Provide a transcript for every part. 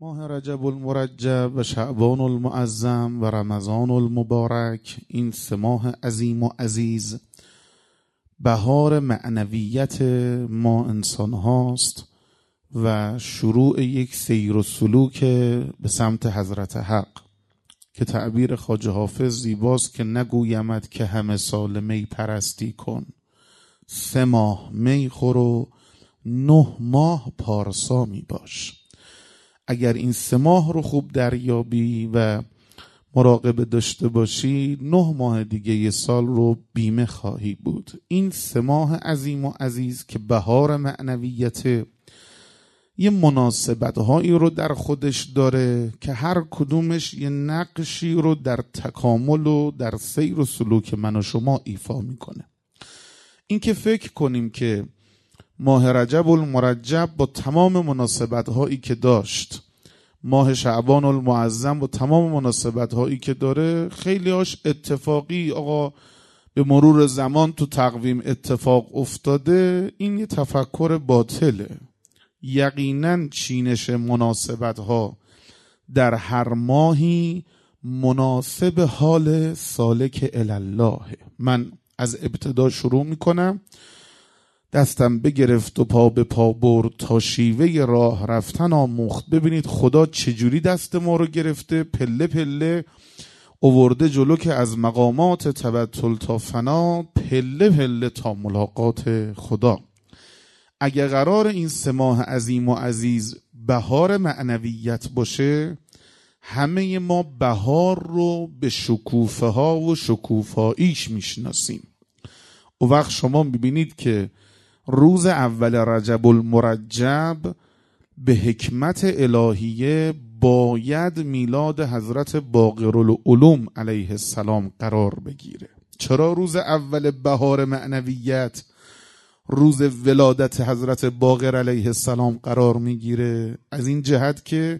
ماه رجب المرجب و شعبان المعظم و رمضان المبارک، این 3 ماه عظیم و عزیز بهار معنویت ما انسان هاست و شروع یک سیر و سلوک به سمت حضرت حق که تعبیر خواجه حافظ زیباست که نگویمد که همه سال می پرستی کن، 3 ماه می خور و 9 ماه پارسا می باش. اگر این 3 ماه رو خوب دریابی و مراقبه داشته باشی، 9 ماه دیگه یه سال رو بیمه خواهی بود. این 3 ماه عظیم و عزیز که بهار معنویت، یه مناسبت هایی رو در خودش داره که هر کدومش یه نقشی رو در تکامل و در سیر و سلوک من و شما ایفا میکنه. این که فکر کنیم که ماه رجب المرجب با تمام مناسبت هایی که داشت، ماه شعبان المعظم با تمام مناسبت هایی که داره، خیلی هاش اتفاقی آقا به مرور زمان تو تقویم اتفاق افتاده، این یه تفکر باطله. یقینا چینش مناسبت ها در هر ماهی مناسب حال سالک الله. من از ابتدا شروع میکنم، دستم بگرفت و پا به پا برد تا شیوه راه رفتن آموخت. ببینید خدا چجوری دست ما رو گرفته، پله پله آورده جلو که از مقامات تبتل تا فنا، پله پله تا ملاقات خدا. اگه قرار این 3 ماه عظیم و عزیز بهار معنویت باشه، همه ما بهار رو به شکوفه ها و شکوفاییش میشناسیم. و وقت شما میبینید که روز اول رجب المرجب به حکمت الهیه باید میلاد حضرت باقرالعلوم علیه السلام قرار بگیره. چرا روز اول بهار معنویت روز ولادت حضرت باقر علیه السلام قرار میگیره؟ از این جهت که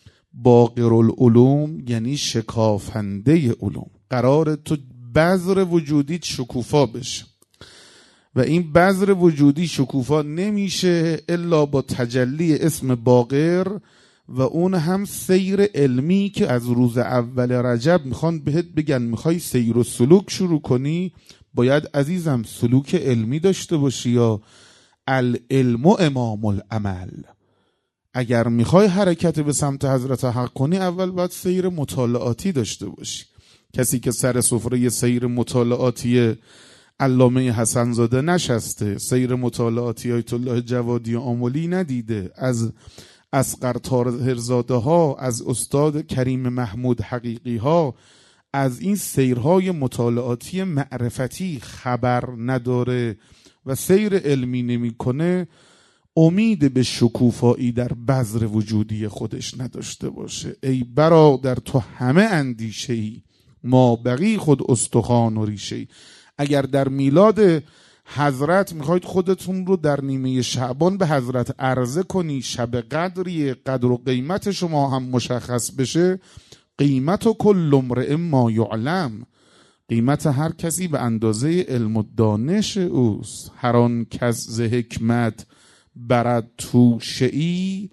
باقرالعلوم یعنی شکافنده علوم، قرار تو بذر وجودیت شکوفا بشه و این بذر وجودی شکوفا نمیشه الا با تجلی اسم باقر و اون هم سیر علمی که از روز اول رجب میخوان بهت بگن میخوای سیر و سلوک شروع کنی، باید عزیزم سلوک علمی داشته باشی، یا العلم امام العمل. اگر میخوای حرکت به سمت حضرت حق کنی، اول باید سیر مطالعاتی داشته باشی. کسی که سر سفره سیر مطالعاتی علامه حسن زاده نشسته، سیر مطالعاتی آیت الله جوادی آملی ندیده، از اصغر طاهرزاده ها، از استاد کریم محمود حقیقی ها، از این سیرهای مطالعاتی معرفتی خبر نداره و سیر علمی نمی کنه، امید به شکوفایی در بذر وجودی خودش نداشته باشه. ای برادر تو همه اندیشه ای، ما بقی خود استخوان و ریشه ای. اگر در میلاد حضرت میخواید خودتون رو در نیمه شعبان به حضرت عرضه کنی، شب قدری، قدر و قیمت شما هم مشخص بشه، قیمت و کل امرئ ما یعلم، قیمت هر کسی به اندازه علم و دانش اوست. هر آن کس ز حکمت برد توشه ای،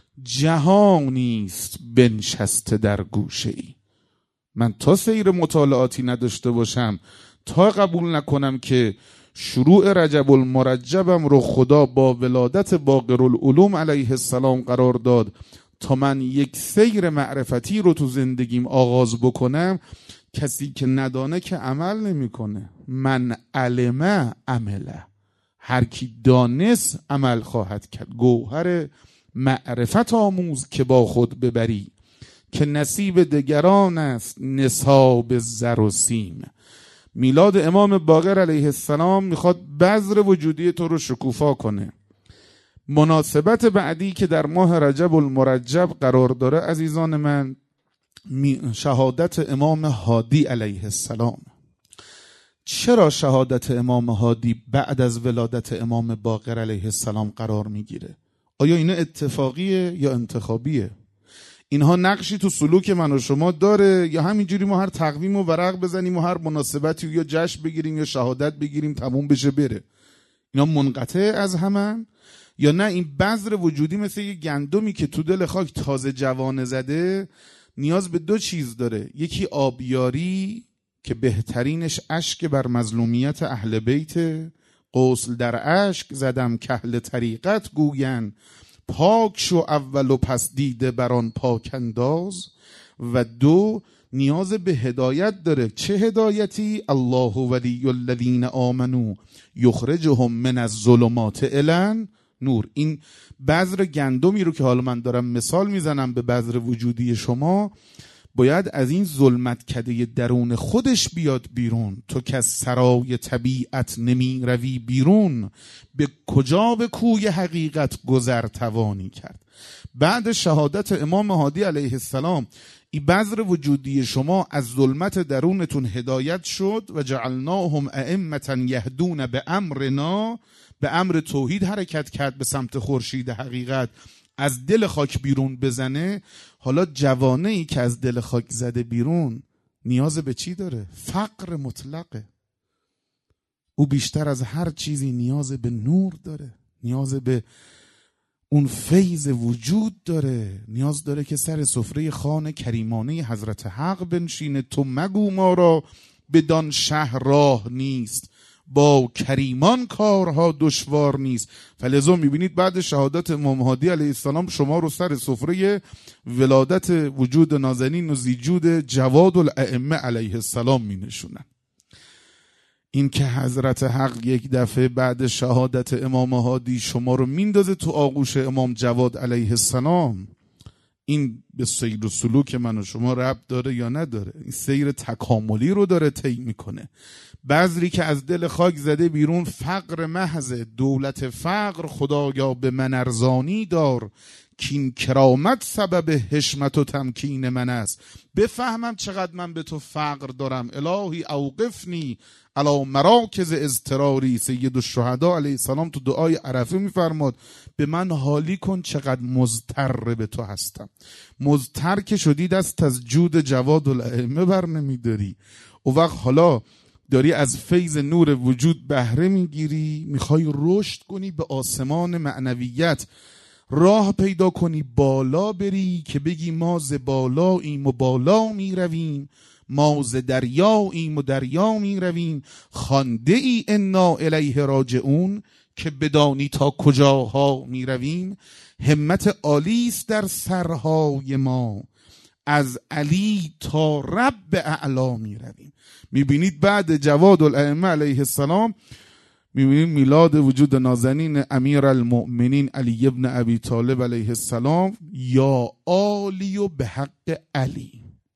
جهانیست بنشسته در گوشه ای. من تا سیر مطالعاتی نداشته باشم، تا قبول نکنم که شروع رجب المرجبم رو خدا با ولادت باقرالعلوم علیه السلام قرار داد تا من یک سیر معرفتی رو تو زندگیم آغاز بکنم، کسی که ندانه که عمل نمیکنه. من علم عمله، هر کی دانست عمل خواهد کرد. گوهر معرفت آموز که با خود ببری، که نصیب دگران است نصاب زر و سیم. میلاد امام باقر علیه السلام میخواد بذر وجودی تو رو شکوفا کنه. مناسبت بعدی که در ماه رجب المرجب قرار داره عزیزان من، شهادت امام هادی علیه السلام. چرا شهادت امام هادی بعد از ولادت امام باقر علیه السلام قرار میگیره؟ آیا اینا اتفاقیه یا انتخابیه؟ اینها نقشی تو سلوک من و شما داره یا همینجوری ما هر تقویم و ورق بزنیم و هر مناسبتی یا جشن بگیریم یا شهادت بگیریم تموم بشه بره؟ اینا منقطع از همن یا نه این بذر وجودی مثل یه گندمی که تو دل خاک تازه جوانه زده نیاز به دو چیز داره، یکی آبیاری که بهترینش اشک بر مظلومیت اهل بیت، غسل در اشک زدم کهل طریقت گوین، پاک شو اول و پس دیده بران پاک انداز. و دو نیاز به هدایت داره. چه هدایتی؟ الله ولی الذین آمنوا یخرجهم من الظلمات الی نور. این بذر گندمی رو که حالا من دارم مثال میزنم به بذر وجودی شما، باید از این ظلمت کده درون خودش بیاد بیرون. تو که از سرای طبیعت نمی روی بیرون، به کجا به کوی حقیقت گذر توانی کرد. بعد شهادت امام هادی علیه السلام این بذر وجودی شما از ظلمت درونتون هدایت شد و جعلناهم ائمة یهدون به امرنا، به امر توحید حرکت کرد به سمت خورشید حقیقت، از دل خاک بیرون بزنه. حالا جوانه ای که از دل خاک زده بیرون نیاز به چی داره؟ فقر مطلقه. او بیشتر از هر چیزی نیاز به نور داره، نیاز به اون فیض وجود داره، نیاز داره که سر سفره خوان کریمانه حضرت حق بنشینه. تو مگو ما را بدان شهر راه نیست، با کریمان کارها دشوار نیست. فلذا میبینید بعد شهادت امام هادی علیه السلام شما رو سر سفره ولادت وجود نازنین و زیجود جواد الائمه علیه السلام می نشونن. این که حضرت حق یک دفعه بعد شهادت امام هادی شما رو میندازه تو آغوش امام جواد علیه السلام، این به سیر و سلوک من و شما ربط داره یا نداره؟ این سیر تکاملی رو داره طی میکنه. بذری که از دل خاک زده بیرون فقر محض، دولت فقر خدایا به من ارزانی دار، کین کرامت سبب حشمت و تمکین من است. بفهمم چقدر من به تو فقر دارم. الهی اوقفنی علی مراکز اضطراری. سید الشهدا علیه السلام تو دعای عرفه میفرماد به من حالی کن چقدر مضطر به تو هستم. مضطر که شدی دست از جود جواد الائمه بر نمیداری. او وقت حالا داری از فیض نور وجود بهره میگیری، میخوای رشد کنی به آسمان معنویت، راه پیدا کنی بالا بری که بگی ما ز بالاییم و بالا میرویم، ما ز دریاییم و دریا میرویم. خوانده ای انا الیه راجعون که بدانی تا کجاها میرویم. همت عالی است در سرهای ما، از علی تا رب اعلا میرویم. میبینید بعد جواد الائمه علیه السلام میبینید میلاد وجود نازنین امیر المؤمنین علی ابن ابی طالب علیه السلام. یا عالی و به حق علی،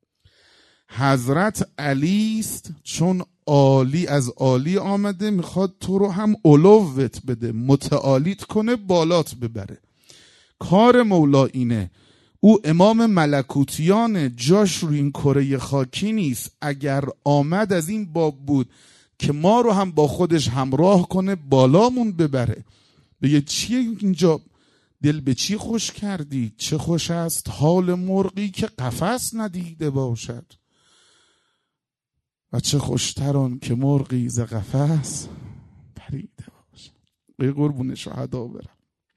حضرت علی است چون عالی از عالی آمده، میخواد تو رو هم علوت بده، متعالیت کنه، بالات ببره. کار مولا اینه. او امام ملکوتیان، جاش رو این کره خاکی نیست. اگر آمد از این باب بود که ما رو هم با خودش همراه کنه، بالامون ببره. بگه چیه اینجا؟ دل به چی خوش کردی؟ چه خوش است حال مرغی که قفس ندیده باشد، و چه خوشتران که مرغی ز قفس پریده باشد. ای قربون شهدا برم.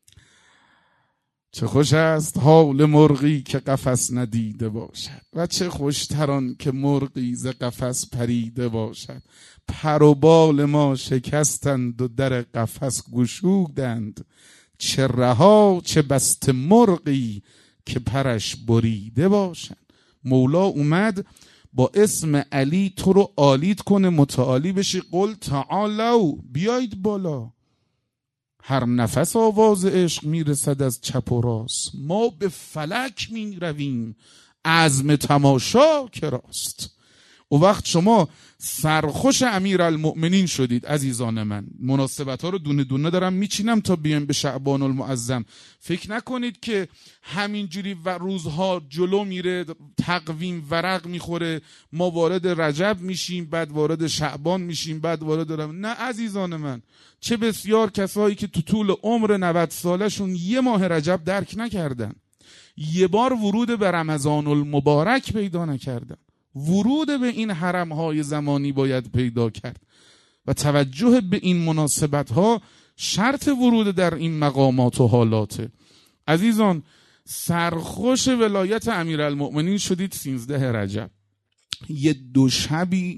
چه خوش است حال مرغی که قفس ندیده باشد، و چه خوشتران که مرغی ز قفس پریده باشد. پر و بال ما شکستند و در قفس گشودند، چه رها چه بسته مرغی که پرش بریده باشد. مولا اومد با اسم علی تو رو عالیت کنه، متعالی بشی. قل تعالوا، بیایید بالا. هر نفس آواز عشق میرسد از چپ و راست، ما به فلک میرویم عزم تماشا که راست. و وقت شما سرخوش امیرالمؤمنین شدید عزیزان من. مناسبت ها رو دونه دونه دارم میچینم تا بیایم به شعبان المعظم. فکر نکنید که همینجوری و روزها جلو میره، تقویم ورق میخوره، ما وارد رجب میشیم، بعد وارد شعبان میشیم، بعد وارد نه عزیزان من. چه بسیار کسایی که تو طول عمر 90 سالشون یه ماه رجب درک نکردن، یه بار ورود به رمضان المبارک پیدا نکردن. ورود به این حرمهای زمانی باید پیدا کرد و توجه به این مناسبت ها شرط ورود در این مقامات و حالاته. عزیزان، سرخوش ولایت امیرالمؤمنین شدید 13 رجب. یه 2 شبی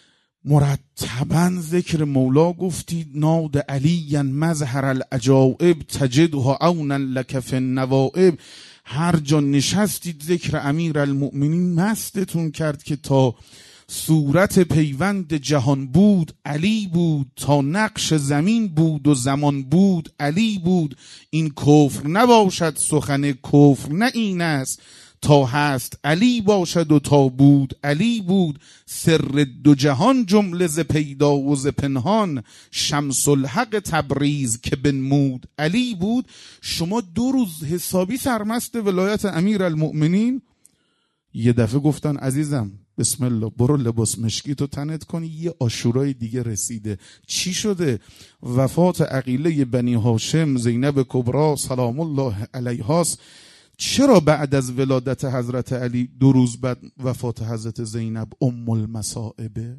مرتبا ذکر مولا گفتید. ناد علی مظهر العجائب تجده عونا لک فی النوائب. هر جا نشستید ذکر امیرالمؤمنین مستتون کرد که تا صورت پیوند جهان بود علی بود، تا نقش زمین بود و زمان بود علی بود. این کفر نباشد سخن کفر نه این است، تا هست علی باشد و تا بود علی بود. سر 2 جهان جمله ز پیدا و ز پنهان، شمس الحق تبریز که بنمود علی بود. شما 2 روز حسابی سرمست ولایت امیرالمؤمنین. یه دفعه گفتن عزیزم بسم الله برو لباس مشکی تو تنت کنی، یه عاشورای دیگه رسیده. چی شده؟ وفات عقیله بنی هاشم زینب کبرا سلام الله علیهاست. چرا بعد از ولادت حضرت علی 2 روز بعد وفات حضرت زینب ام المصائبه؟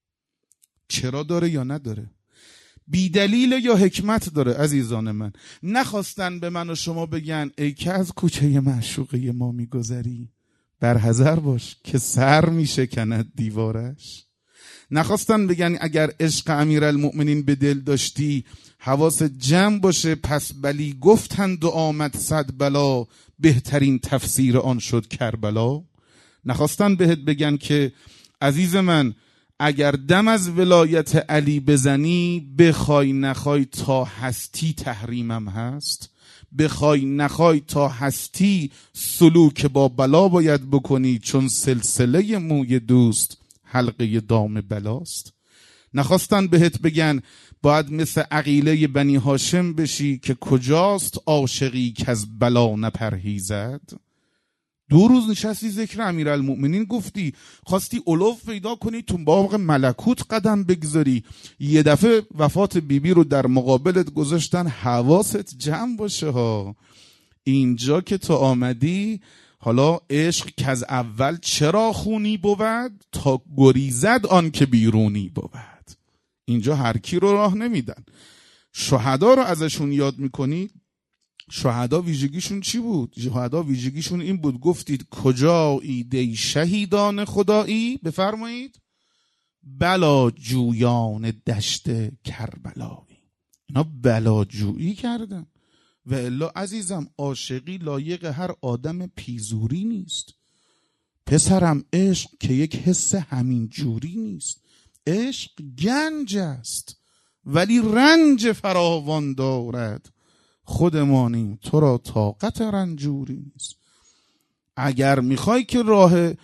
چرا داره یا نداره؟ بی دلیل یا حکمت داره؟ عزیزان من، نخواستن به من و شما بگن ای که از کوچه معشوقه ما میگذری برحذر باش که سر میشکند دیوارش؟ نخواستن بگن اگر عشق امیرالمؤمنین به دل داشتی حواس جمع باشه پس بلی گفتند و آمد 100 بلا، بهترین تفسیر آن شد کربلا؟ نخواستن بهت بگن که عزیز من اگر دم از ولایت علی بزنی بخوای نخوای تا هستی تحریمم هست، بخوای نخوای تا هستی سلوک با بلا باید بکنی، چون سلسله موی دوست حلقه دام بلاست. نخواستن بهت بگن باید مثل عقیله بنی هاشم بشی که کجاست عاشقی که از بلا نپرهیزد. 2 روز نشستی ذکر امیرالمؤمنین گفتی، خواستی علو پیدا کنی تو باغ ملکوت قدم بگذاری. یه دفعه وفات بیبی رو در مقابلت گذاشتن. حواست جمع باشه ها. اینجا که تو آمدی حالا عشق که از اول چرا خونی بود، تا گریزد آن که بیرونی بود. اینجا هر کی رو راه نمیدن. شهدا رو ازشون یاد میکنی. شهدا ویژگیشون چی بود؟ شهدا ویژگیشون این بود گفتید کجایی دی شهیدان خدایی؟ بفرمایید بلا جویان دشت کربلایی. اینا بلا جویی کردن. و الا عزیزم عاشقی لایق هر آدم پیزوری نیست. پسرم عشق که یک حس همین جوری نیست. عشق گنج است ولی رنج فراوان دارد. خودمانیم تو را طاقت رنجوری نیست. اگر میخوای که راه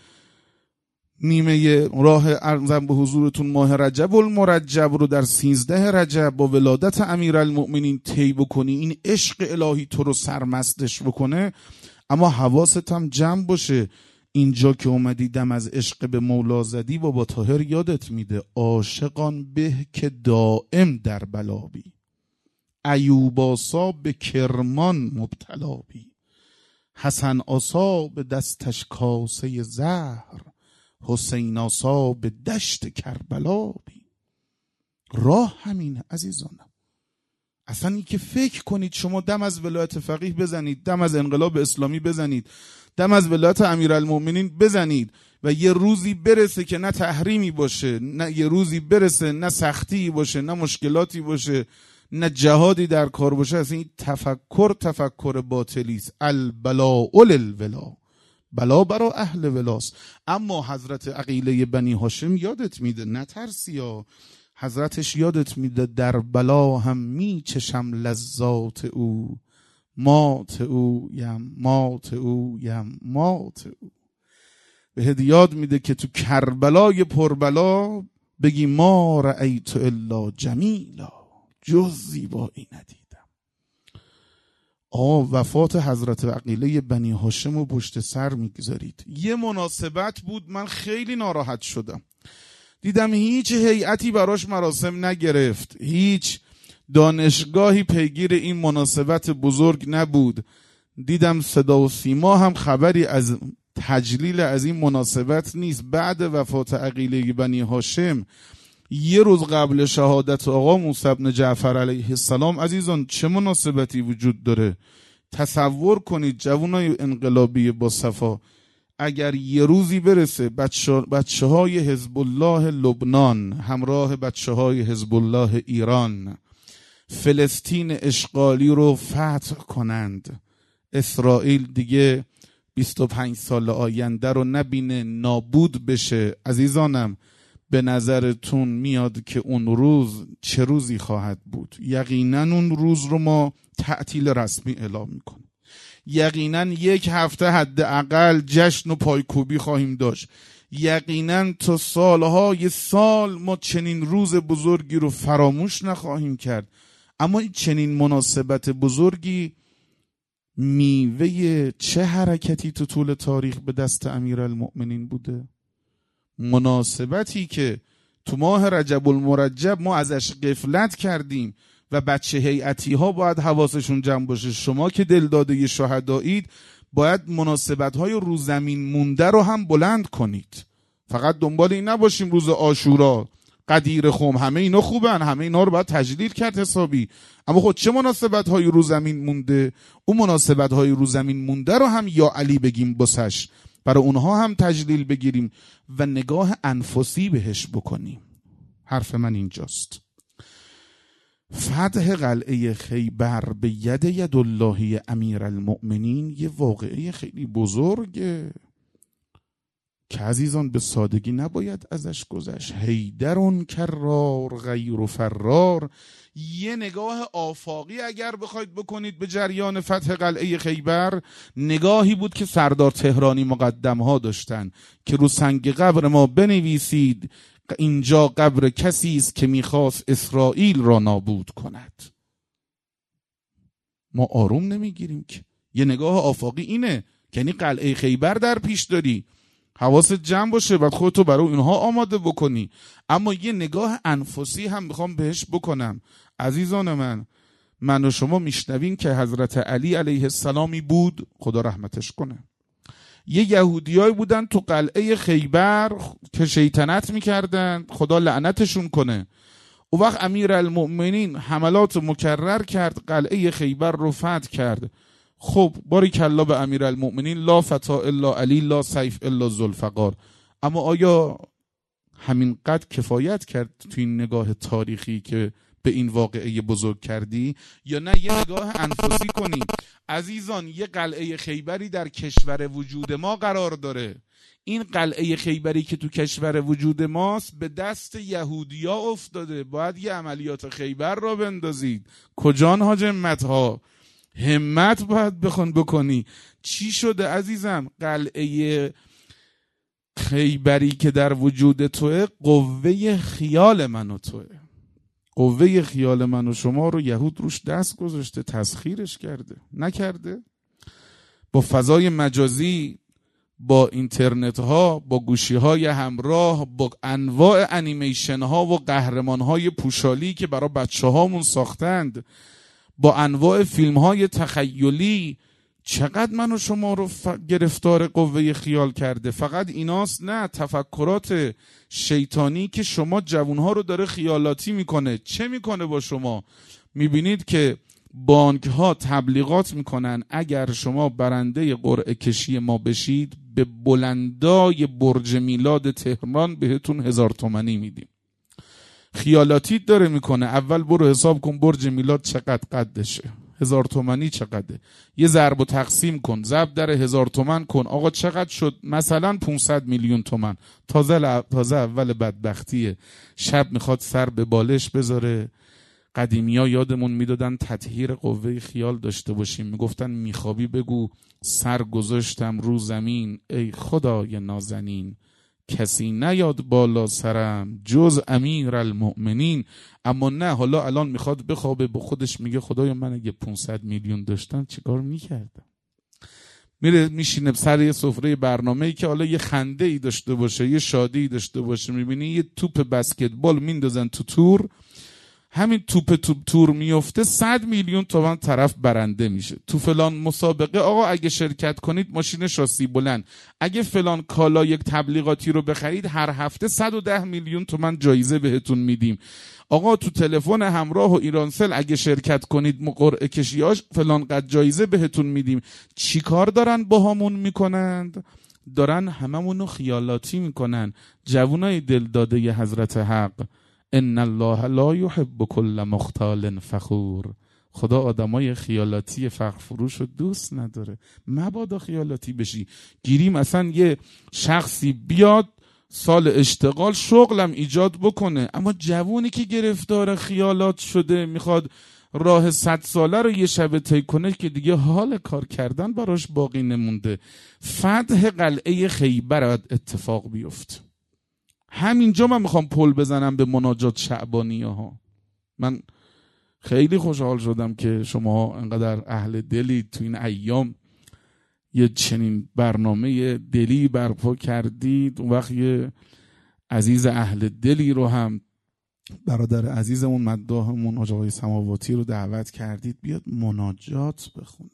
ارزم به حضورتون ماه رجب المرجب رو در 13 رجب با ولادت امیرالمؤمنین طی بکنی، این عشق الهی تو رو سرمستش بکنه، اما حواست هم جمع باشه. اینجا که اومدی دم از عشق به مولا زدی، بابا طاهر یادت میده عاشقان به که دائم در بلا بی، ایوب آسا به کرمان مبتلا بی، حسن آسا به دستش کاسه زهر، حسین آسا به دشت کربلا بی. راه همینه عزیزانم. اصلا این که فکر کنید شما دم از ولایت فقیه بزنید، دم از انقلاب اسلامی بزنید، دم از ولایت امیرالمؤمنین بزنید و یه روزی برسه که نه تحریمی باشه، نه یه روزی برسه نه سختی باشه، نه مشکلاتی باشه، نه جهادی در کار باشه، اصلا این تفکر باطلی است. البلاء للولا، بلا برای اهل ولاست. اما حضرت عقیله بنی هاشم یادت میده نترسیا، حضرتش یادت میده در بلا هم میچشم لذات او، مات او یم مات او یم مات او. بهت یاد میده که تو کربلای پربلا بگی ما رأیت الا جمیلا، جز زیبایی ندیدم. وفات حضرت عقیله بنی هاشم رو پشت سر میگذارید. یه مناسبت بود من خیلی ناراحت شدم، دیدم هیچ هیئتی براش مراسم نگرفت، هیچ دانشگاهی پیگیر این مناسبت بزرگ نبود. دیدم صدا و سیما هم خبری از تجلیل از این مناسبت نیست. بعد وفات عقیله بنی هاشم یه روز قبل شهادت آقا موسی بن جعفر علیه السلام عزیزان چه مناسبتی وجود داره؟ تصور کنید جوانای انقلابی با صفا اگر یه روزی برسه بچه های حزب الله لبنان همراه بچه های حزب الله ایران فلسطین اشغالی رو فتح کنند، اسرائیل دیگه 25 سال آینده رو نبینه، نابود بشه، عزیزانم به نظرتون میاد که اون روز چه روزی خواهد بود؟ یقینا اون روز رو ما تعطیل رسمی اعلام میکنیم. یقینا یک هفته حداقل جشن و پایکوبی خواهیم داشت. یقینا تا سالهای سال ما چنین روز بزرگی رو فراموش نخواهیم کرد. اما این چنین مناسبت بزرگی میوه چه حرکتی تو طول تاریخ به دست امیرالمؤمنین بوده؟ مناسبتی که تو ماه رجب المرجب ما ازش غفلت کردیم و بچه هیئتی ها باید حواسشون جمع باشه. شما که دلداده شهدایید باید مناسبت های رو زمین مونده رو هم بلند کنید. فقط دنبال این نباشیم روز عاشورا، قدیر خم، همه اینا خوبن، همه اینا رو باید تجلیل کرد حسابی، اما خود چه مناسبت های رو زمین مونده؟ اون مناسبت های رو زمین مونده رو هم یا علی بگیم بسش، برای اونها هم تجلیل بگیریم و نگاه انفسی بهش بکنیم. حرف من اینجاست. فتح قلعه خیبر به ید الله امیرالمؤمنین یه واقعه خیلی بزرگه که عزیزان به سادگی نباید ازش گذشت. حیدرون کرار غیر فرار. یه نگاه آفاقی اگر بخواید بکنید به جریان فتح قلعه خیبر، نگاهی بود که سردار تهرانی مقدم ها داشتن که رو سنگ قبر ما بنویسید اینجا قبر کسی است که میخواست اسرائیل را نابود کند. ما آروم نمیگیریم که یه نگاه آفاقی اینه، یعنی قلعه خیبر در پیش داری، حواست جمع باشه، بعد خودتو برای اینها آماده بکنی. اما یه نگاه انفسی هم میخوام بهش بکنم. عزیزان من و شما میشنوین که حضرت علی علیه السلامی بود، خدا رحمتش کنه، یه یهودیایی بودن تو قلعه خیبر که شیطنت میکردن، خدا لعنتشون کنه. او وقت امیرالمؤمنین حملات مکرر کرد، قلعه خیبر رو فتح کرد. خب باریکالله به امیرالمؤمنین، لا فتا الا علی لا سیف الا ذوالفقار. اما آیا همین قد کفایت کرد تو این نگاه تاریخی که به این واقعه بزرگ کردی، یا نه یه نگاه انفسی کنی؟ عزیزان یه قلعه خیبری در کشور وجود ما قرار داره. این قلعه خیبری که تو کشور وجود ماست به دست یهودیا افتاده. باید یه عملیات خیبر را بندازید. کجان ها جمت ها؟ همت باید بکنی. چی شده عزیزم؟ قلعه خیبری که در وجود توه قوه خیال من و توه. قوه خیال من و شما رو یهود روش دست گذاشته، تسخیرش کرده. نکرده؟ با فضای مجازی، با اینترنت ها، با گوشی های همراه، با انواع انیمیشن ها و قهرمان های پوشالی که برای بچه هامون ساختند، با انواع فیلم های تخیلی، چقدر من و شما رو گرفتار قوه خیال کرده. فقط ایناست؟ نه، تفکرات شیطانی که شما جوانها رو داره خیالاتی میکنه. چه میکنه با شما؟ میبینید که بانک ها تبلیغات میکنن اگر شما برنده قرعه کشی ما بشید به بلندای برج میلاد تهران بهتون 1000 تومانی میدیم. خیالاتی داره میکنه. اول برو حساب کن برج میلاد چقدر قدشه، 1000 تومانی چقدره، یه ضرب و تقسیم کن، ضرب در 1000 تومن کن، آقا چقدر شد؟ مثلا 500 میلیون تومن. تازه اول بدبختیه. شب میخواد سر به بالش بذاره. قدیمیا یادمون میدادن تطهیر قوه خیال داشته باشیم، میگفتن میخوابی بگو سر گذاشتم رو زمین ای خدای نازنین، کسی نیاد بالا سرم جز امیرالمؤمنین. اما نه، حالا الان میخواد بخوابه، با خودش میگه خدای من اگه 500 میلیون داشتم چیکار میکردم؟ میره میشینه سر یه سفره برنامه‌ای که حالا یه خنده ای داشته باشه، یه شادی داشته باشه. میبینی یه توپ بسکتبال میندازن تو تور، همین توپ تور میفته 100 میلیون تومان طرف برنده میشه. تو فلان مسابقه آقا اگه شرکت کنید ماشین شاسی بلند، اگه فلان کالا یک تبلیغاتی رو بخرید هر هفته 110 میلیون تومان جایزه بهتون میدیم. آقا تو تلفن همراه و ایرانسل اگه شرکت کنید قرعه کشیاش فلان قد جایزه بهتون میدیم. چی کار دارن باهامون میکنند؟ دارن هممونو خیالاتی میکنن. جوانای دل داده ی حضرت حق، ان الله لا یحب کل مختال فخور. خدا آدمای خیالاتی فخر فروش رو دوست نداره. مبادا خیالاتی بشی. گیریم اصلا یه شخصی بیاد سال اشتغال شغلم ایجاد بکنه، اما جوونی که گرفتار خیالات شده میخواد راه 100 ساله رو یه شب طی کنه که دیگه حال کار کردن براش باقی نمونده. فتح قلعه خیبر اتفاق بیفت. همینجا من میخوام پل بزنم به مناجات شعبانیه ها. من خیلی خوشحال شدم که شما انقدر اهل دلید تو این ایام یه چنین برنامه دلی برپا کردید. اون وقت یه عزیز اهل دلی رو هم، برادر عزیزمون مداحمون حاج آقای سماواتی رو دعوت کردید بیاد مناجات بخونه.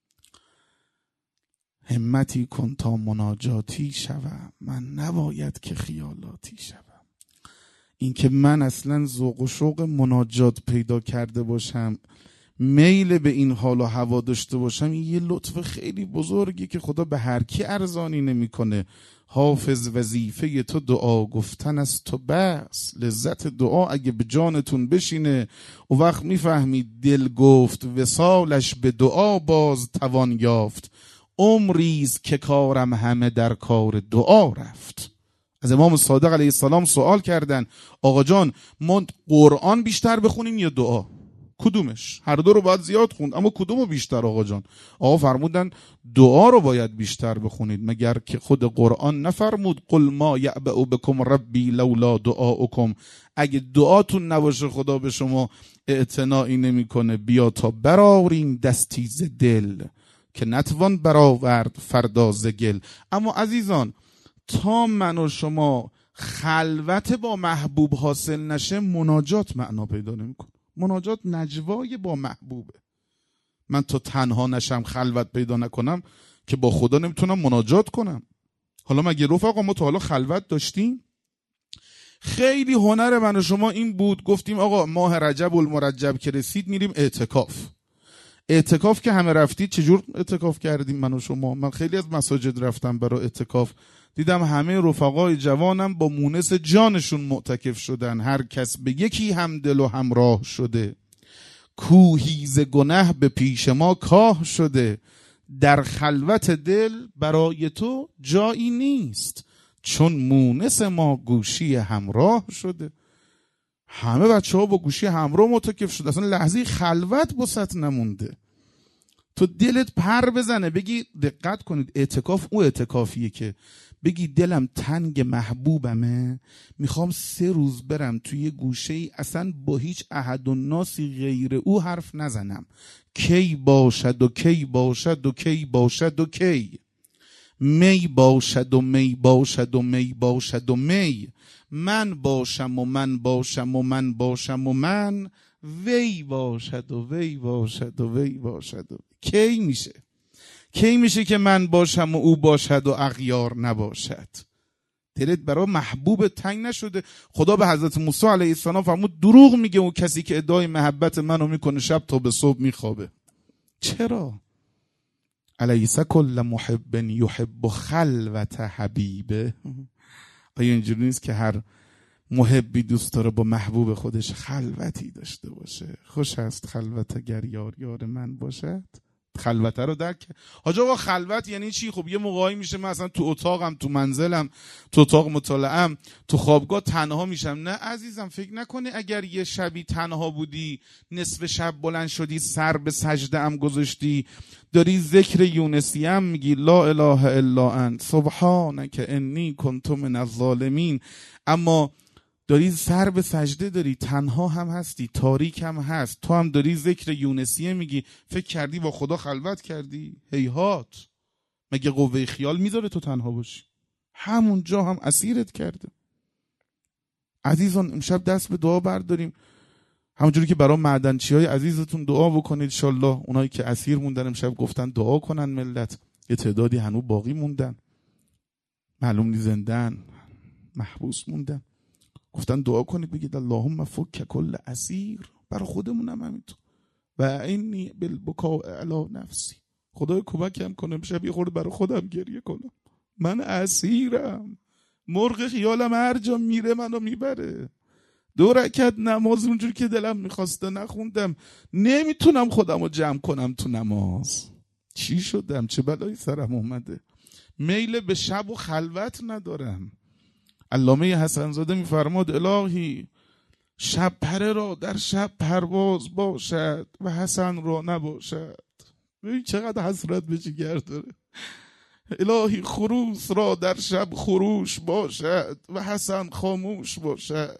همتی کن تا مناجاتی شوم، من نباید که خیالاتی شوم. این که من اصلا ذوق و شوق مناجات پیدا کرده باشم، میل به این حال و هوا داشته باشم، این یه لطف خیلی بزرگی که خدا به هر کی ارزانی نمیکنه. حافظ وظیفه تو دعا گفتن است تو بس. لذت دعا اگه به جانتون بشینه او وقت میفهمید دل گفت وصالش به دعا باز توان یافت. عمریز که کارم همه در کار دعا رفت. از امام صادق علیه السلام سوال کردن آقا جان ما قرآن بیشتر بخونیم یا دعا؟ کدومش؟ هر دو رو باید زیاد خوند، اما کدومو بیشتر آقا جان؟ آقا فرمودن دعا رو باید بیشتر بخونید، مگر که خود قرآن نفرمود قل ما یعبأ بکم ربی لولا دعاؤکم؟ اگه دعاتون نباشه خدا به شما اعتنایی نمیکنه. بیا تا براریم دستی ز دل که نتوان برآورد فردا ز گل. اما عزیزان تا من و شما خلوت با محبوب حاصل نشه مناجات معنا پیدا نمیکنه. مناجات نجوای با محبوبه. من تا تنها نشم خلوت پیدا نکنم که با خدا نمیتونم مناجات کنم. حالا مگه رفقا ما تا حالا خلوت داشتیم؟ خیلی هنر من و شما این بود گفتیم آقا ماه رجب المرجب که رسید میریم اعتکاف. اعتکاف که همه رفتید چجور اعتکاف کردیم من و شما؟ من خیلی از مساجد رفتم برای اعتکاف، دیدم همه رفقای جوانم با مونس جانشون معتکف شدن. هر کس به یکی هم دل و همراه شده. کوهی ز گنه به پیش ما کاه شده. در خلوت دل برای تو جایی نیست، چون مونس ما گوشی همراه شده. همه بچه ها با گوشی همراه معتکف شده، اصلا لحظه خلوت بسط نمونده. تو دلت پر بزنه بگی، دقت کنید، اعتکاف او اعتکافیه که بگی دلم تنگ محبوبمه، میخوام 3 روز برم توی گوشه ای اصلا با هیچ احد و ناسی غیر او حرف نزنم. کی باشد و کی باشد و کی باشد و کی، می باشد و می باشد و می باشد و می، من باشم و من باشم و من باشم و من، وی باشد و وی باشد و وی باشد و کی میشه؟ کی میشه که من باشم و او باشد و اغیار نباشد؟ دلت برای محبوب تنگ نشده؟ خدا به حضرت موسی علیه السلام فرمود دروغ میگه اون کسی که ادعای محبت منو میکنه شب تا به صبح میخوابه. چرا؟ الیس کل محب یحب خلوت حبیبه؟ آیا اینجوری نیست که هر محبی دوست داره با محبوب خودش خلوتی داشته باشه؟ خوش است خلوت گر یار یار من باشد. خلوت رو درک. حاج آقا خلوت یعنی چی؟ خب یه موقعی میشه من اصلا تو اتاقم، تو منزلم، تو اتاق مطالعه‌ام، تو خوابگاه تنها میشم. نه عزیزم، فکر نکنی اگر یه شبی تنها بودی نصف شب بلند شدی سر به سجده ام گذاشتی داری ذکر یونسی هم میگی لا اله الا انت سبحانک انی کنت من الظالمین، اما داری سر به سجده داری، تنها هم هستی، تاریک هم هست، تو هم داری ذکر یونسیه میگی، فکر کردی با خدا خلوت کردی؟ هیهات. مگه قوه خیال میذاره تو تنها باشی؟ همونجا هم اسیرت کرده. عزیزان امشب دست به دعا برداریم. همونجوری که برای معدنچی‌های عزیزتون دعا بکنید انشالله. اونایی که اسیر موندن امشب گفتن دعا کنن ملت، یه تعدادی هنوز باقی موندن، معلوم نی زندن، محبوس موندن، گفتن دعا کنید بگید اللهم فک کل اسیر. برای خودمونم همینطور. و اینی بالبکاء علی نفسی، خدای کمکم کنه امشب یه خورده برای خودم گریه کنم. من اسیرم، مرغ خیالم هر جا میره منو میبره. 2 رکعت نماز اونجوری که دلم میخواسته نخوندم، نمیتونم خودم رو جمع کنم تو نماز. چی شدم؟ چه بلایی سرم اومده؟ میل به شب و خلوت ندارم. علامه حسن زاده میفرماد الهی شب پره را در شب پرواز باشد و حسن را نباشد. ببین چقدر حسرت به جگر داره. الهی خروس را در شب خروش باشد و حسن خاموش باشد.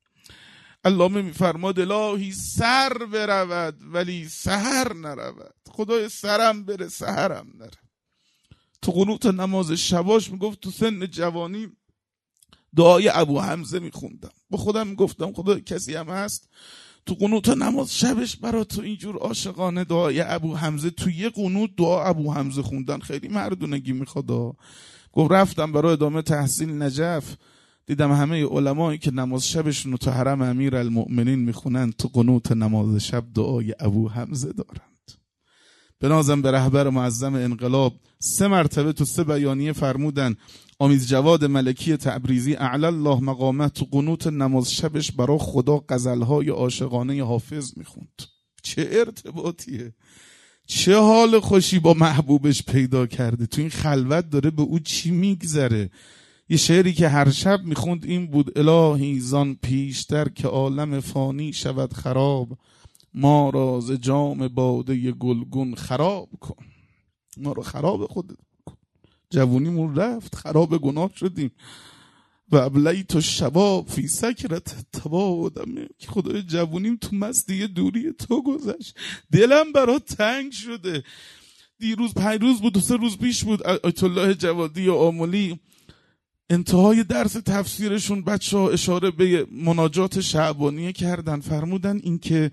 علامه میفرماد الهی سر برود ولی سحر نرود. خدای سرم بره سحرم نره. تو قنوت نماز شباش میگفت تو سن جوانی دعای ابو حمزه میخوندم، با خودم میگفتم خدا کسی هم هست تو قنوت نماز شبش برا تو اینجور عاشقانه دعای ابو حمزه، تو یه قنوت دعا ابو حمزه خوندن خیلی مردونگی میخواد. گفت رفتم برای ادامه تحصیل نجف، دیدم همه علمایی که نماز شبشون رو تو حرم امیرالمؤمنین میخونن تو قنوت نماز شب دعای ابو حمزه دارند. بنازم به رهبر معظم انقلاب 3 مرتبه تو 3 بیانیه فرمودن آمیز جواد ملکی تبریزی اعلی الله مقامه تو قنوت نماز شبش برای خدا غزلهای عاشقانه حافظ میخوند. چه ارتباطیه، چه حال خوشی با محبوبش پیدا کرده، تو این خلوت داره به او چی میگذره. یه شعری که هر شب میخوند این بود الهی زان پیشتر که عالم فانی شود خراب، ما را ز جام باده گلگون خراب کن. ما رو خراب خودت کن. جوونیمون رفت، خراب گناه شدیم. و ابلیت الشباب فی سکرت تبادم، که خدای جوونیم تو مستی دوری تو گذشت. دلم برات تنگ شده. دیروز 5 روز بود 3 روز پیش بود آیت الله جوادی و آملی انتهای درس تفسیرشون بچه ها اشاره به مناجات شعبانیه کردن، فرمودن این که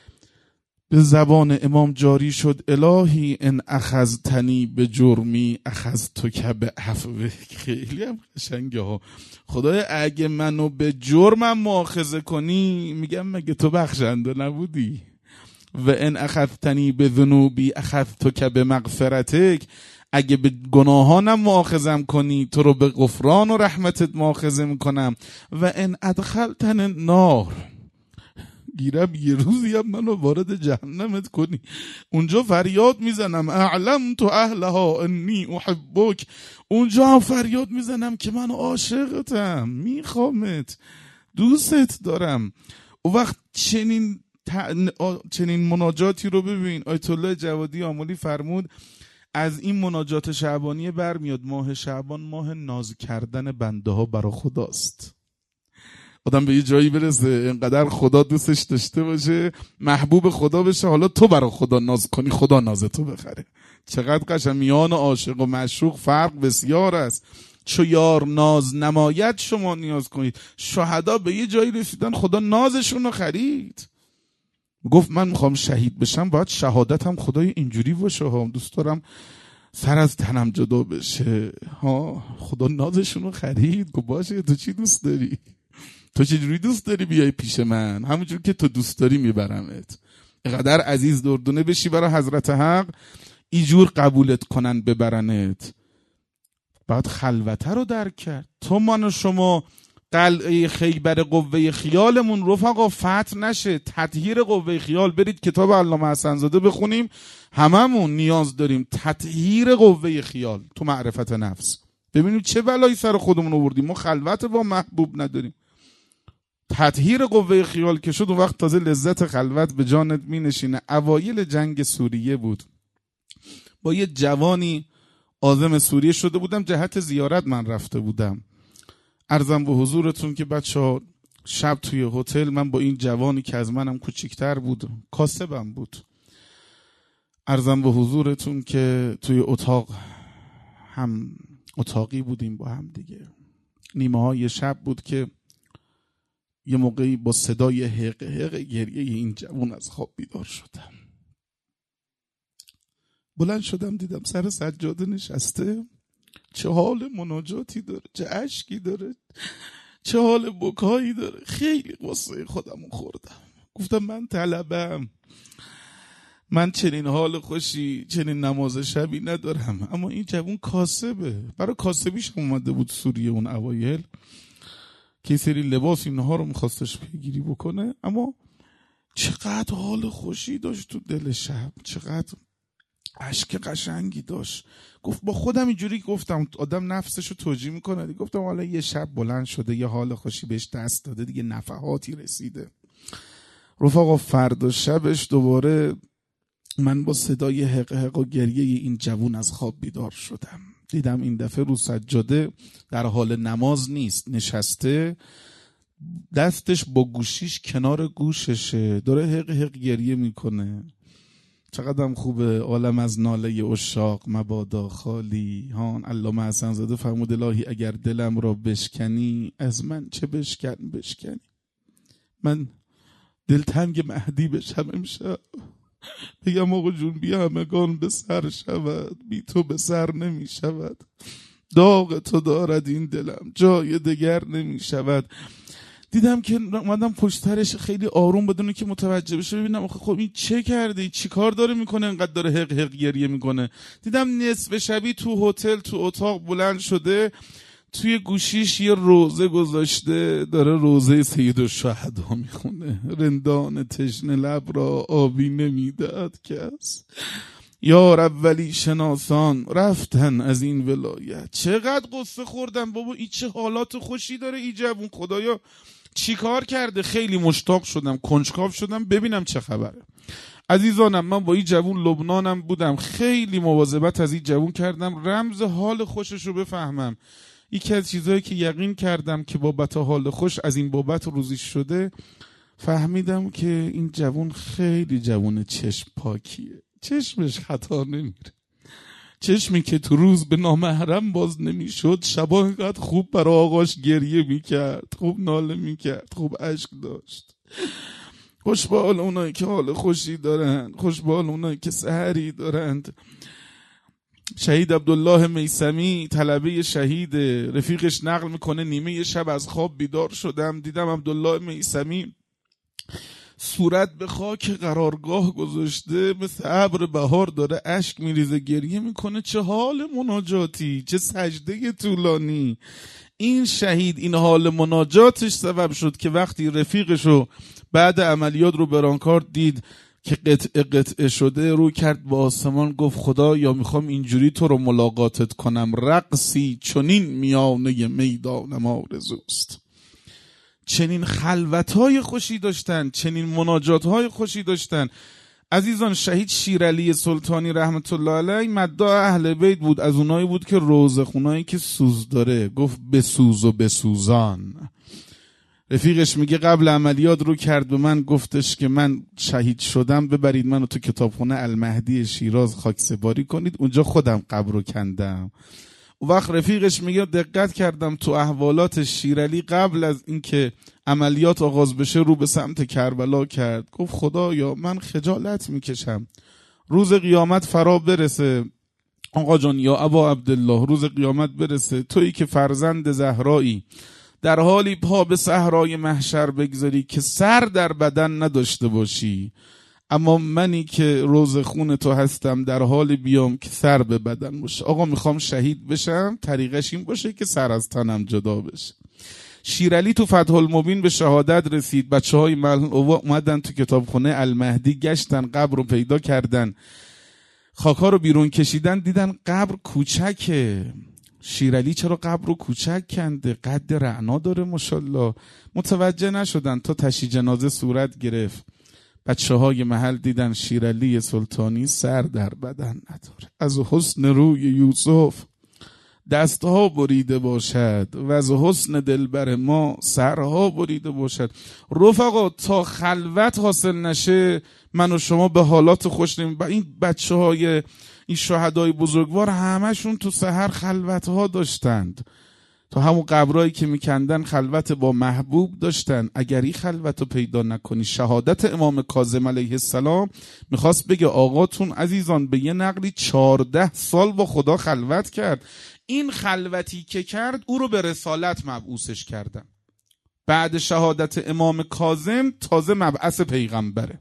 به زبان امام جاری شد الهی ان اخذتنی به جرمی اخذتک به عفوک. خیلی هم قشنگه ها. خدای اگه منو به جرمم مؤاخذه کنی، میگم مگه تو بخشنده نبودی؟ و ان اخذتنی به ذنوبی اخذتک به مغفرتک، اگه به گناهانم مؤاخذم کنی تو رو به غفران و رحمتت مؤاخذه میکنم. و ان ادخلتن النار، گیرم یه روزی هم منو وارد جهنمت کنی، اونجا فریاد میزنم اعلم تو اهلها انی احبک، اونجا هم فریاد میزنم که من عاشقتم، میخوامت، دوستت دارم. و وقت چنین مناجاتی رو ببین آیت الله جوادی آملی فرمود از این مناجات شعبانیه برمیاد ماه شعبان ماه ناز کردن بنده ها برای خداست. آدم به یه جایی برسه اینقدر خدا دوستش داشته باشه، محبوب خدا بشه، حالا تو برای خدا ناز کنی خدا نازتو بخره. چقدر قشنگ. میان عاشق و معشوق فرق بسیار است. چو یار ناز نماید شما نیاز کنید. شهدا به یه جایی رسیدن خدا نازشون رو خرید. گفت من میخوام شهید بشم باید شهادتم خدای اینجوری باشه ها، دوست دارم سر از تنم جدا بشه ها. خدا نازشون رو خرید. گفت باشه تو چی دوست داری؟ تو چجوری دوست داری بیای پیش من؟ همونجور که تو دوست داری میبرمت. اینقدر عزیز دردونه بشی برای حضرت حق اینجور قبولت کنن ببرنت. باید خلوته رو درک کرد. تو من و شما قلعه خیبر قوه خیالمون رفقا فتح نشه. تطهیر قوه خیال، برید کتاب علامه حسن زاده بخونیم، هممون نیاز داریم تطهیر قوه خیال تو معرفت نفس. ببینیم چه بلایی سر خودمون آوردیم، ما خلوت با محبوب نداریم. تطهیر قوه خیال که شد اون وقت تازه لذت خلوت به جانت می نشینه. اوایل جنگ سوریه بود، با یه جوانی عازم سوریه شده بودم، جهت زیارت من رفته بودم. عرضم به حضورتون که بچه‌ها شب توی هتل من با این جوانی که از منم کوچیکتر بود، کاسبم بود، عرضم به حضورتون که توی اتاق هم اتاقی بودیم با هم دیگه. نیمه های شب بود که یه موقعی با صدای حق حق گریه این جوون از خواب بیدار شدم. بلند شدم دیدم سر سجاده نشسته، چه حال مناجاتی داره، چه اشکی داره، چه حال بکایی داره. خیلی قصه خودمو خوردم. گفتم من طلبم، من چنین حال خوشی، چنین نماز شبی ندارم، اما این جوون کاسبه. برای کاسبیش اومده بود سوریه اون اوایل که سری لباس اینها رو میخواستش پیگیری بکنه، اما چقدر حال خوشی داشت تو دل شب، چقدر اشک قشنگی داشت. گفت با خودم اینجوری گفتم آدم نفسشو توجیه میکنه، گفتم حالا یه شب بلند شده، یه حال خوشی بهش دست داده دیگه، نفحاتی رسیده. رفقا فردا شبش دوباره من با صدای حق حق و گریه این جوون از خواب بیدار شدم. دیدم این دفعه رو سجاده در حال نماز نیست، نشسته، دستش با گوشیش کنار گوششه، داره حق حق گریه میکنه. چقدرم خوبه. عالم از ناله عشاق مبادا خالی هان. علامه حسن زاده فرمود الهی اگر دلم را بشکنی، از من چه بشکنی. من دلتنگ مهدی بشم امشب، بگم آقا جون بیا همگان به سر شود، بی تو به سر نمی شود، داغ تو دارد این دلم جای دگر نمی شود. دیدم که اومدم پشترش خیلی آروم بدونه که متوجه بشه، ببینم خب این چه کرده، چی کار داره میکنه اینقدر داره حق حق گریه میکنه. دیدم نصف شبی تو هتل تو اتاق بلند شده، توی گوشیش یه روزه گذاشته، داره روزه سید الشهدا میخونه. رندان تشنه لب را آبی نمیداد کس، یار اولی شناسان رفتن از این ولایت. چقدر قصه خوردم بابا، این چه حالات خوشی داره این جوون، خدایا چی کار کرده. خیلی مشتاق شدم، کنجکاو شدم ببینم چه خبره. عزیزانم من با این جوون لبنانم بودم، خیلی مواظبت از این جوون کردم رمز حال خوشش رو بفهمم. یکی از چیزایی که یقین کردم که بابت حال خوش از این بابت روزی شده، فهمیدم که این جوون خیلی جوون چشم پاکیه، چشمش خطا نمیره. چشمی که تو روز به نامحرم باز نمیشد، شبا اینقدر خوب برای آقاش گریه میکرد، خوب ناله میکرد، خوب اشک داشت. خوش به حال اونایی که حال خوشی دارن، خوش به حال اونایی که سحری دارند. شهید عبدالله میثمی طلبه شهید، رفیقش نقل میکنه نیمه شب از خواب بیدار شدم، دیدم عبدالله میثمی صورت به خاک قرارگاه گذاشته، مثل ابر بهار داره اشک میریزه گریه میکنه. چه حال مناجاتی، چه سجده طولانی. این شهید این حال مناجاتش سبب شد که وقتی رفیقشو بعد عملیات رو برانکارد دید که قطعه شده، رو کرد به آسمان گفت خدا یا میخوام اینجوری تو رو ملاقاتت کنم، رقصی چنین میانه میدانم آرزوست. چنین خلوتهای خوشی داشتن، چنین مناجاتهای خوشی داشتن. عزیزان شهید شیرعلی سلطانی رحمت الله علیه مداح اهل بیت بود، از اونایی بود که روزه خونایی که سوز داره گفت بسوز و بسوزان. رفیقش میگه قبل عملیات رو کرد به من، گفتش که من شهید شدم ببرید منو تو کتابخونه المهدی شیراز خاکسپاری کنید، اونجا خودم قبر رو کندم. اون وقت رفیقش میگه دقت کردم تو احوالات شیرعلی قبل از اینکه عملیات آغاز بشه رو به سمت کربلا کرد. گفت خدایا من خجالت میکشم، روز قیامت فرا برسه آقا جان یا ابا عبدالله، روز قیامت برسه تویی که فرزند زهرایی در حالی پا به صحرای محشر بگذاری که سر در بدن نداشته باشی، اما منی که روز خون تو هستم در حال بیام که سر به بدن باشه. آقا میخوام شهید بشم، طریقش این باشه که سر از تنم جدا بشه. شیرعلی تو فتح المبین به شهادت رسید. بچه‌های اومدن تو کتابخونه المهدی، گشتن قبر رو پیدا کردن، خاکا رو بیرون کشیدن، دیدن قبر کوچکه. شیرعلی چرا قبر رو کوچک کنده، قد رعنا داره ماشاءالله. متوجه نشدن تا تشییع جنازه صورت گرفت. بچه‌های محل دیدن شیرعلی سلطانی سر در بدن نداره، از حسن روی یوسف دستها بریده باشد و از حسن دلبر ما سرها بریده باشد. رفقا تا خلوت حاصل نشه من و شما به حالات خوش نمیم. این بچه‌های این شهدای بزرگوار همشون تو سحر خلوتها داشتند. تا همون قبرایی که میکندن خلوت با محبوب داشتن. اگر این خلوت رو پیدا نکنی، شهادت امام کاظم علیه السلام میخواست بگه آقاتون عزیزان به یه نقلی 14 سال با خدا خلوت کرد. این خلوتی که کرد او رو به رسالت مبعوثش کردن. بعد شهادت امام کاظم تازه مبعث پیغمبره.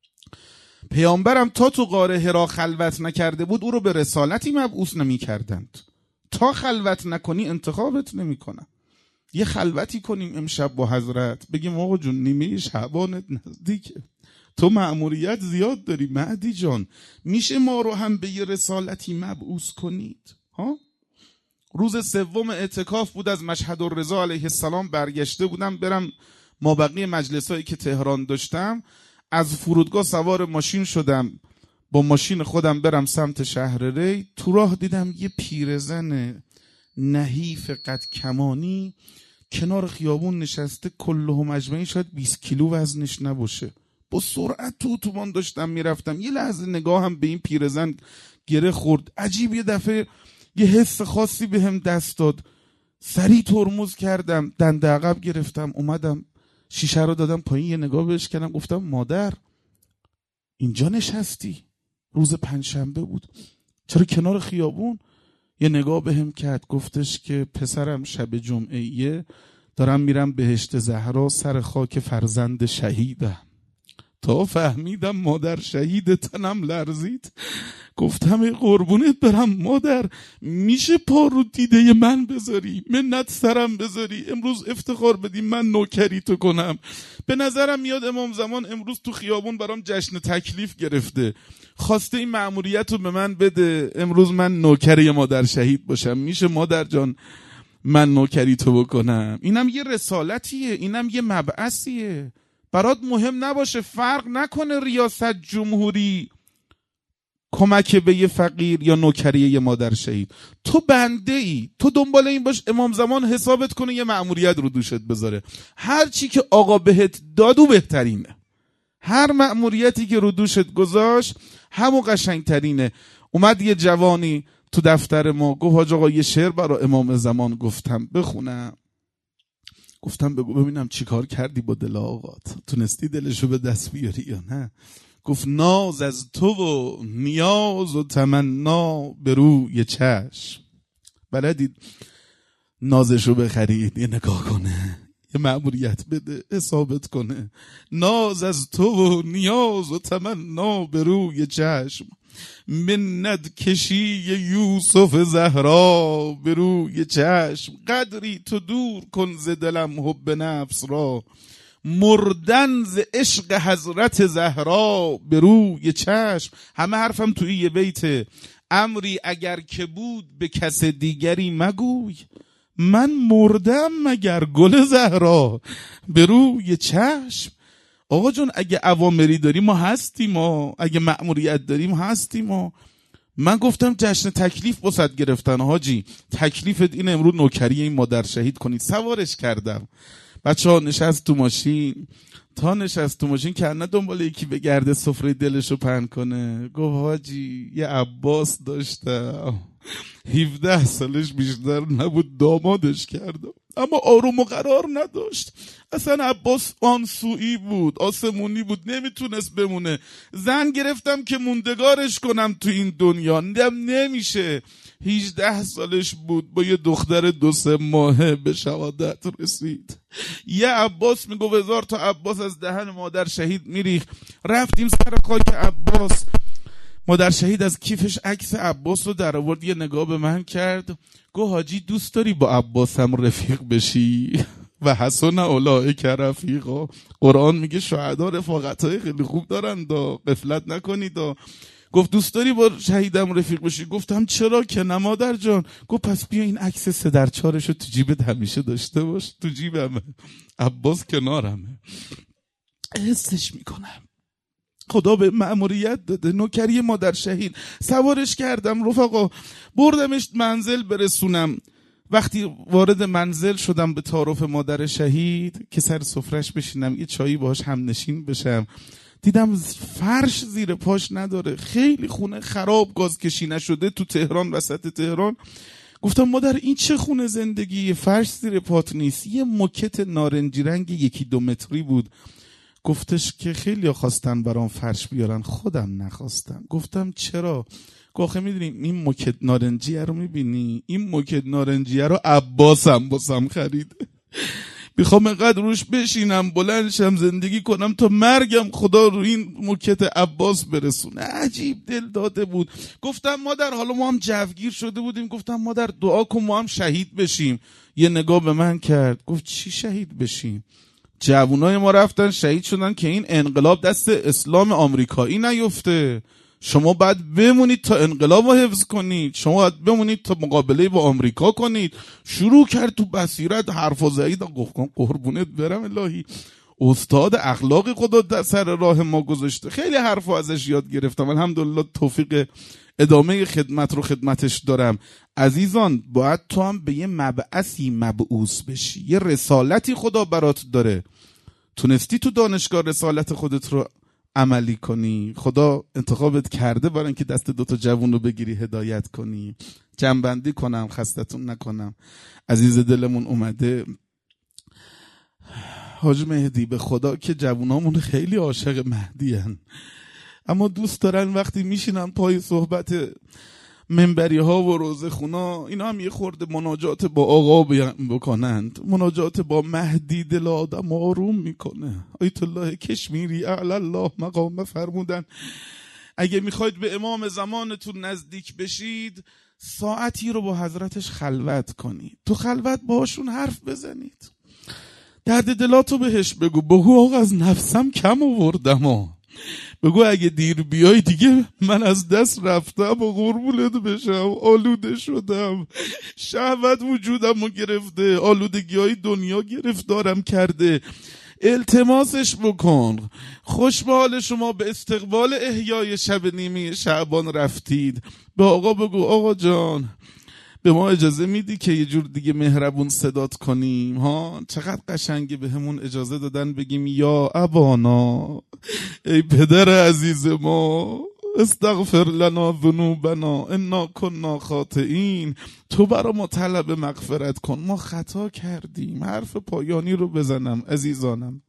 پیامبرم تا تو غار حرا خلوت نکرده بود او رو به رسالتی مبعوث نمی کردند. تا خلوت نکنی انتخابت نمی کنن. یه خلوتی کنیم امشب با حضرت، بگیم آقا جون نیمه شعبانت نزدیکه، تو مأموریت زیاد داری مهدی جان، میشه ما رو هم به یه رسالتی مبعوث کنید؟ ها؟ روز سوم اعتکاف بود، از مشهد الرضا علیه السلام برگشته بودم برم مابقی مجلسایی که تهران داشتم. از فرودگاه سوار ماشین شدم با ماشین خودم برم سمت شهر ری. تو راه دیدم یه پیرزن نحیف قد کمانی کنار خیابون نشسته، کلهم اجمعین شاید 20 کیلو وزنش نباشه. با سرعت تو اتوبان داشتم میرفتم، یه لحظه نگاهم به این پیرزن گره خورد. عجیب یه دفعه یه حس خاصی بهم دست داد، سریع ترمز کردم، دنده عقب گرفتم، اومدم شیشه رو دادم پایین، یه نگاه بهش کردم، گفتم مادر اینجا نشستی؟ روز پنجشنبه بود، چرا کنار خیابون؟ یه نگاه بهم کرد، گفتش که پسرم شب جمعه دارم میرم بهشت زهرا، سر خاک فرزند شهیدم. تا فهمیدم مادر شهید تنم لرزید. گفتم ای قربونت برم مادر، میشه پا رو دیده من بذاری، منت سرم بذاری، امروز افتخار بدیم من نوکری تو کنم. به نظرم میاد امام زمان امروز تو خیابون برام جشن تکلیف گرفته، خواسته این مأموریت رو به من بده، امروز من نوکری مادر شهید باشم. میشه مادر جان من نوکری تو بکنم؟ اینم یه رسالتیه، اینم یه مبعثیه. برات مهم نباشه، فرق نکنه ریاست جمهوری، کمک به یه فقیر یا نوکری یه مادر شهید. تو بنده ای، تو دنبال این باش امام زمان حسابت کنه یه مأموریت رو دوشت بذاره. هر چی که آقا بهت دادو بهترینه، هر مأموریتی که رو دوشت گذاشت همون قشنگترینه. اومد یه جوانی تو دفتر ما گفت حاج آقا یه شعر برای امام زمان گفتم بخونم. گفتم بگو ببینم چی کار کردی با دل آقات، تونستی دلشو به دست بیاری یا نه؟ گفت ناز از تو و نیاز و تمنا به روی چشم. بلدید نازشو بخرید، یه نگاه کنه، یه مأموریت بده حسابت کنه. ناز از تو و نیاز و تمنا به روی چشم، منت کشی یوسف زهرا به روی چشم. قدری تو دور کن ز دلم حب نفس را، مردن ز عشق حضرت زهرا به روی چشم. همه حرفم توی یه بیته. امری اگر که بود به کس دیگری مگوی، من مردم مگر گل زهرا به روی چشم. آقا جون اگه اوامری داریم ما هستیم، اگه مأموریت داریم هستیم. من گفتم جشن تکلیف بسد گرفتن حاجی، تکلیفت این امروز نوکری این مادر شهید کنید. سوارش کردم، بچه ها نشست تو ماشین، تا نشست تو ماشین که نه دنبال یکی بگرده سفره دلشو پهن کنه. گفت حاجی یه عباس داشتم 17 سالش بیشتر نبود، دامادش کردم اما آروم و قرار نداشت. اصلا عباس آنسوئی بود، آسمونی بود، نمیتونست بمونه. زن گرفتم که موندگارش کنم تو این دنیا، نمیشه. 18 سالش بود، با یه دختر 2-3 ماهه به شهادت رسید. یه عباس میگو 1000 تا عباس از دهن مادر شهید میریخ. رفتیم سر خاک عباس، مادر شهید از کیفش عکس عباس رو در آورد، یه نگاه به من کرد، گو حاجی دوست داری با عباس هم رفیق بشی؟ و حسن اولئک رفیقا. قرآن میگه شهدا رفاقتای خیلی خوب دارن، غفلت نکنید. گفت دوست داری با شهیدم رفیق بشی؟ گفتم چرا که نه مادر جان. گفت پس بیا این عکس 3x4 رو تو جیبت همیشه داشته باش. تو جیبمه، عباس کنارمه، حسش میکنم. خدا به مأموریت داده، نوکری مادر شهید. سوارش کردم رفقا، بردمش منزل برسونم. وقتی وارد منزل شدم به تعارف مادر شهید که سر سفرش بشینم یه چایی باهاش هم نشین بشم، دیدم فرش زیر پاش نداره، خیلی خونه خراب، گاز کشی نشده تو تهران، وسط تهران. گفتم مادر این چه خونه زندگی، فرش زیر پات نیست. یه موکت نارنجی رنگ 1-2 متری بود. گفتش که خیلی خواستن برام فرش بیارن، خودم نخواستم. گفتم چرا؟ گفت میدونیم این موکت نارنجیه رو میبینی؟ این موکت نارنجیه رو عباسم باسم خرید. میخوام اینقدر روش بشینم بلندشم زندگی کنم تا مرگم خدا رو این موکت عباس برسونه. عجیب دل داده بود. گفتم مادر حالا ما هم جوگیر شده بودیم، گفتم مادر دعا کن ما هم شهید بشیم. یه نگاه به من کرد گفت چی شهید بشیم؟ جوانای ما رفتن شهید شدن که این انقلاب دست اسلام آمریکایی نیفته. شما باید بمونید تا انقلاب رو حفظ کنید، شما باید بمونید تا مقابله با آمریکا کنید. شروع کرد تو بصیرت حرفا زدن. گفتم قربونت برم الهی، استاد اخلاق خدا در سر راه ما گذاشته. خیلی حرفا ازش یاد گرفتم، الحمدلله توفیق ادامه خدمت رو خدمتش دارم. عزیزان باید تو هم به یه مبعثی مبعوث بشی، یه رسالتی خدا برات داره. تونستی تو دانشگاه رسالت خودت رو عملی کنی، خدا انتخابت کرده برای اینکه دست 2 جوون رو بگیری هدایت کنی. جنبندی کنم خستتون نکنم، عزیز دلمون اومده حاج مهدی به خدا که جوونامون خیلی عاشق مهدی هن، اما دوست دارن وقتی میشینن پای صحبت منبری ها و روزه خونا اینا هم یه خورده مناجات با آقا بکنند. مناجات با مهدی دل آدم آروم میکنه. آیت الله کشمیری اعلی الله مقام فرمودن اگه میخواید به امام زمانتون نزدیک بشید ساعتی رو با حضرتش خلوت کنید، تو خلوت باشون حرف بزنید، درد دلاتو بهش بگو آقا از نفسم کم آوردم بگو اگه دیر بیای دیگه من از دست رفتم و قربونت بشم، آلوده شدم، شهوت وجودم رو گرفته، آلودگی های دنیا گرفتارم کرده. التماسش بکن. خوش به حال شما به استقبال احیای شب نیمه شعبان رفتید. به آقا بگو آقا جان به ما اجازه میدی که یه جور دیگه مهربون صدات کنیم ها؟ چقدر قشنگه به همون اجازه دادن بگیم یا ابانا، ای پدر عزیز ما، استغفر لنا ذنوبنا انا کنا خاطئین، تو برا ما طلب مغفرت کن، ما خطا کردیم. حرف پایانی رو بزنم عزیزانم،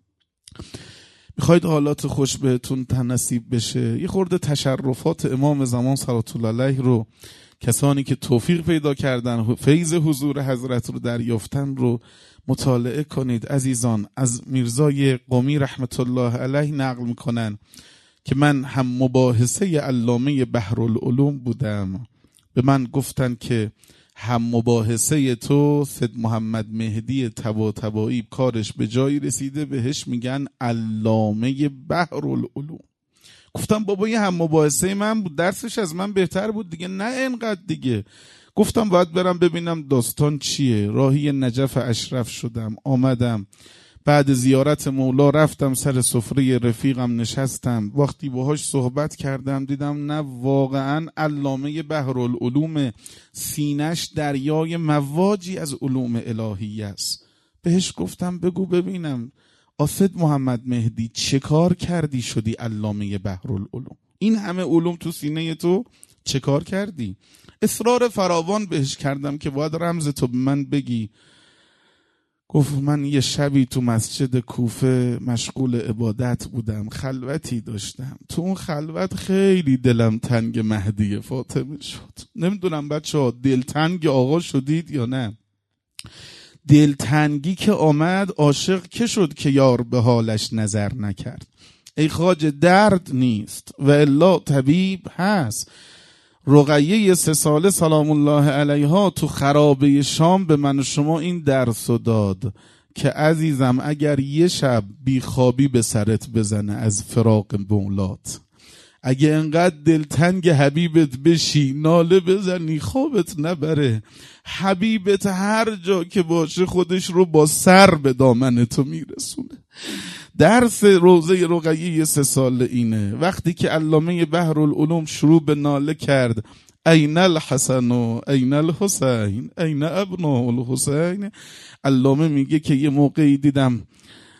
میخواید حالات خوش بهتون نصیب بشه یه خورده تشرفات امام زمان صلوات الله علیه رو، کسانی که توفیق پیدا کردن فیض حضور حضرت رو دریافتن رو مطالعه کنید. عزیزان از میرزای قمی رحمت الله علیه نقل میکنن که من هم مباحثه علامه بحرالعلوم بودم، به من گفتن که هم مباحثه تو سید محمد مهدی طباطبایی کارش به جایی رسیده بهش میگن علامه بحرالعلوم. گفتم بابا یه هم مباحثه من بود، درسش از من بهتر بود دیگه، نه اینقدر دیگه. گفتم باید برم ببینم داستان چیه. راهی نجف اشرف شدم، آمدم بعد زیارت مولا رفتم سر سفره رفیقم نشستم، وقتی باهاش صحبت کردم دیدم نه واقعا علامه بحرالعلوم، سینش دریای مواجی از علوم الهی است. بهش گفتم بگو ببینم آسد محمد مهدی چه کار کردی شدی علامه بحرالعلوم؟ این همه علوم تو سینه تو چه کار کردی؟ اصرار فراوان بهش کردم که باید رمز تو به من بگی. گفت من یه شبی تو مسجد کوفه مشغول عبادت بودم، خلوتی داشتم، تو اون خلوت خیلی دلم تنگ مهدی فاطمه شد. نمیدونم بچه‌ها دلتنگ آقا شدید یا نه؟ دلتنگی که آمد عاشق که شد که یار به حالش نظر نکرد. ای خواجه درد نیست و الا طبیب هست. رقیه 3 ساله سلام الله علیها تو خرابه شام به من و شما این درس داد که عزیزم اگر یه شب بیخوابی به سرت بزنه از فراق مولات، اگه انقدر دلتنگ حبیبت بشی ناله بزنی خوابت نبره، حبیبت هر جا که باشه خودش رو با سر به دامن تو میرسونه. درس روزه رقیه 3 ساله اینه. وقتی که علامه بحرالعلوم شروع به ناله کرد این الحسن و این الحسین این ابناء الحسین، علامه میگه که یه موقعی دیدم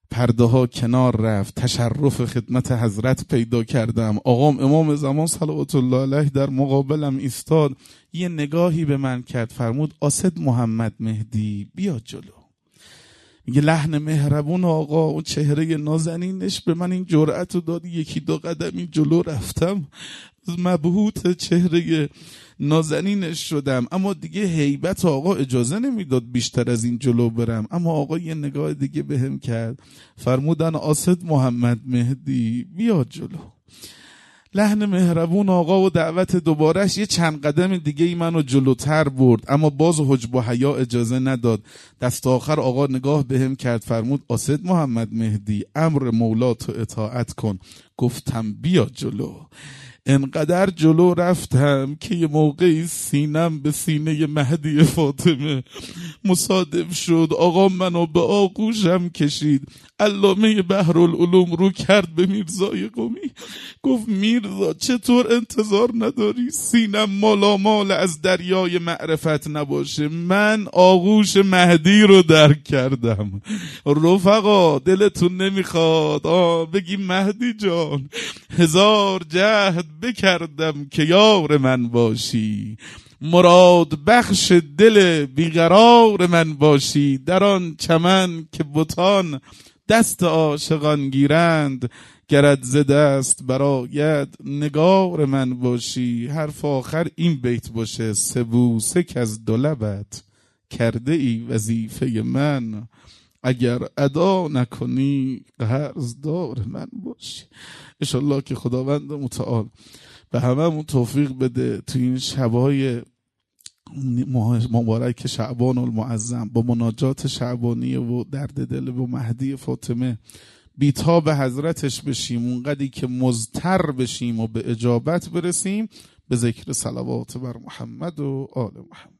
پرده ها کنار رفت، تشرف خدمت حضرت پیدا کردم. آقام امام زمان صلوات الله علیه در مقابلم ایستاد، یه نگاهی به من کرد، فرمود آسد محمد مهدی بیا جلو. میگه لحن مهربون آقا، اون چهره نازنینش به من این جرأت رو داد، یکی دو قدمی جلو رفتم، مبهوت چهره نازنینش شدم. اما دیگه هیبت آقا اجازه نمیداد بیشتر از این جلو برم. اما آقا یه نگاه دیگه بهم کرد، فرمودن آسد محمد مهدی بیا جلو. لحن مهربون آقا و دعوت دوبارش یه چند قدم دیگه ای منو جلوتر برد، اما باز حجب و حیا اجازه نداد. دست آخر آقا نگاه بهم کرد، فرمود آسد محمد مهدی امر مولاتو اطاعت کن. گفتم بیا جلو. انقدر جلو رفتم که یه موقعی سینم به سینه مهدی فاطمه مصادف شد. آقا منو به آغوشم کشید، علامه بحرالعلوم رو کرد به میرزای قمی، گفت میرزا چطور انتظار نداری سینم مالامال از دریای معرفت نباشه؟ من آغوش مهدی رو درک کردم. رفقا دلتون نمیخواد بگی مهدی جان هزار جهد بکردم که یار من باشی، مراد بخش دل بیقرار من باشی، در آن چمن که بتان دست عاشقان گیرند، گرد ز دست برآید نگار من باشی. حرف آخر این بیت باشه، سه بوسه کز دو لبت کرده ای وظیفه من، اگر ادا نکنی قرضدار من باشی. انشالله که خداوند متعال به هممون توفیق بده تو این شبای مبارک شعبان المعظم با مناجات شعبانیه و درد دل با مهدی فاطمه بیتاب حضرتش بشیم، اونقدری که مضطر بشیم و به اجابت برسیم، به ذکر صلوات بر محمد و آل محمد.